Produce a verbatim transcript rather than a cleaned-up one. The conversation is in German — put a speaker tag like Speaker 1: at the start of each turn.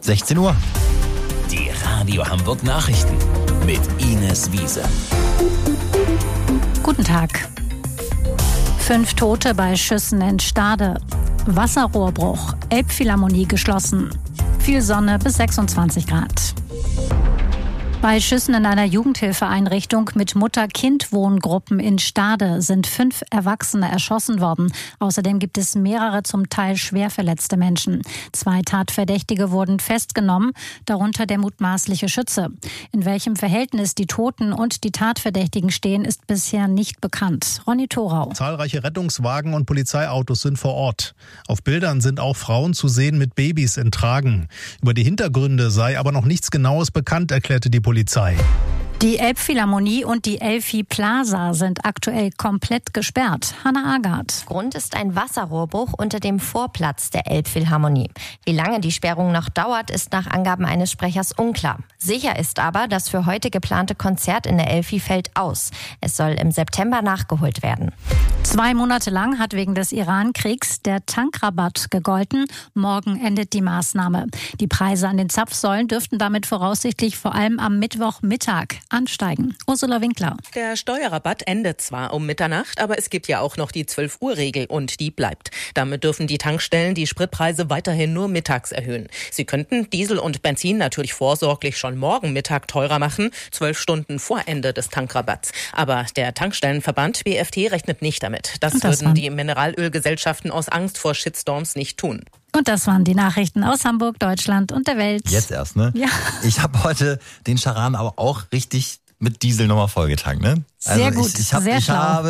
Speaker 1: sechzehn Uhr.
Speaker 2: Die Radio Hamburg Nachrichten mit Ines Wiese.
Speaker 3: Guten Tag. Fünf Tote bei Schüssen in Stade. Wasserrohrbruch. Elbphilharmonie geschlossen. Viel Sonne bis sechsundzwanzig Grad. Bei Schüssen in einer Jugendhilfeeinrichtung mit Mutter-Kind-Wohngruppen in Stade sind fünf Erwachsene erschossen worden. Außerdem gibt es mehrere zum Teil schwer verletzte Menschen. Zwei Tatverdächtige wurden festgenommen, darunter der mutmaßliche Schütze. In welchem Verhältnis die Toten und die Tatverdächtigen stehen, ist bisher nicht bekannt. Ronny Thorau.
Speaker 4: Zahlreiche Rettungswagen und Polizeiautos sind vor Ort. Auf Bildern sind auch Frauen zu sehen mit Babys in Tragen. Über die Hintergründe sei aber noch nichts Genaues bekannt, erklärte die Polizei.
Speaker 3: Die Elbphilharmonie und die Elfi Plaza sind aktuell komplett gesperrt. Hannah Agard.
Speaker 5: Grund ist ein Wasserrohrbruch unter dem Vorplatz der Elbphilharmonie. Wie lange die Sperrung noch dauert, ist nach Angaben eines Sprechers unklar. Sicher ist aber, das für heute geplante Konzert in der Elfi fällt aus. Es soll im September nachgeholt werden.
Speaker 3: Zwei Monate lang hat wegen des Iran-Kriegs der Tankrabatt gegolten. Morgen endet die Maßnahme. Die Preise an den Zapfsäulen dürften damit voraussichtlich vor allem am Mittwochmittag ansteigen. Ursula Winkler.
Speaker 6: Der Steuerrabatt endet zwar um Mitternacht, aber es gibt ja auch noch die zwölf Uhr Regel und die bleibt. Damit dürfen die Tankstellen die Spritpreise weiterhin nur mittags erhöhen. Sie könnten Diesel und Benzin natürlich vorsorglich schon morgen Mittag teurer machen, zwölf Stunden vor Ende des Tankrabatts. Aber der Tankstellenverband B F T rechnet nicht damit. Das, das würden die Mineralölgesellschaften aus Angst vor Shitstorms nicht tun.
Speaker 3: Und das waren die Nachrichten aus Hamburg, Deutschland und der Welt.
Speaker 1: Jetzt erst, ne?
Speaker 3: Ja.
Speaker 1: Ich habe heute den Charan aber auch richtig mit Diesel nochmal vollgetankt, ne?
Speaker 3: Sehr
Speaker 1: also
Speaker 3: gut,
Speaker 1: ich, ich hab,
Speaker 3: sehr
Speaker 1: ich
Speaker 3: schlau.
Speaker 1: habe